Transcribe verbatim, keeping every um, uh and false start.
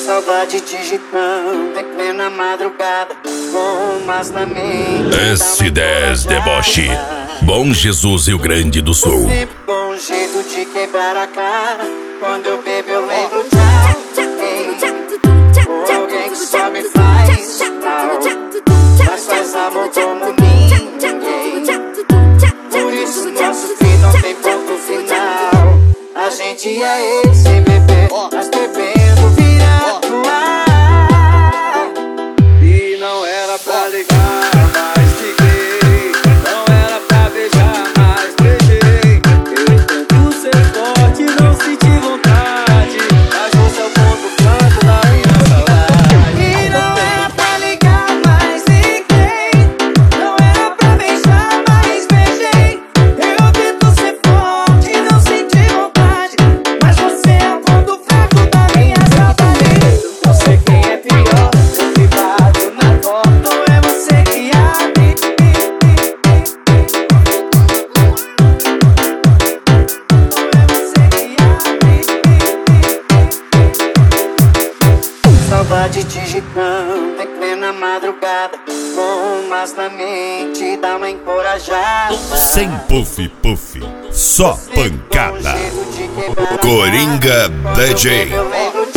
Saudade digitando em plena madrugada, com umas na mente. S dez Deboche, Bom Jesus, Rio Grande do Sul. Sempre com um jeito de quebrar a cara. Quando eu bebo eu lembro de alguém, ou alguém que só me faz mal, mas faz amor como ninguém. Por isso nosso fim não tem ponto final. A gente é esse bebê, mas bebendo vira no ar. E não era pra ligar, mas liguei. Não era pra beijar, mas beijei. Eu tento ser forte, não senti vontade, mas você é o ponto franco da minha saudade. E não era pra ligar, mas liguei. Não era pra beijar, mas beijei. Eu tento ser forte, não senti vontade, mas você é o ponto fraco da minha saudade. Não sei quem é pior, eu que bato na porta, ou é você que abre. Saudade digitando em plena madrugada, com umas na mente, dá uma encorajada. Sem puff puff, só pancada. Coringa D J. Eu lembro de